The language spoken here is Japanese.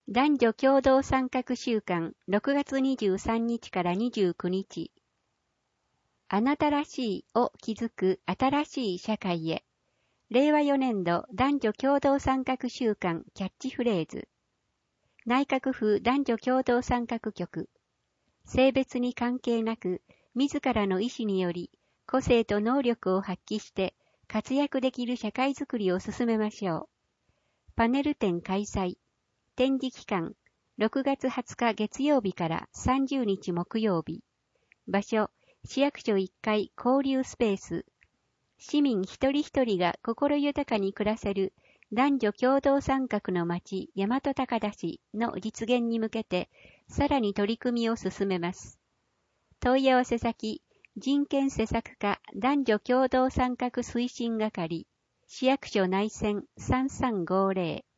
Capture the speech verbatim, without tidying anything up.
男女共同参画週間ろくがつにじゅうさんにちからにじゅうくにち。あなたらしいを築く新しい社会へ。れいわよねんど男女共同参画週間キャッチフレーズ。内閣府男女共同参画局。性別に関係なく、自らの意思により、個性と能力を発揮して活躍できる社会づくりを進めましょう。パネル展開催。展示期間、ろくがつはつか月曜日からさんじゅうにち木曜日。場所、市役所いっかい交流スペース。市民一人一人が心豊かに暮らせる男女共同参画の町大和高田市の実現に向けて、さらに取り組みを進めます。問い合わせ先、人権施策課男女共同参画推進係、市役所内線さんさんごぜろ。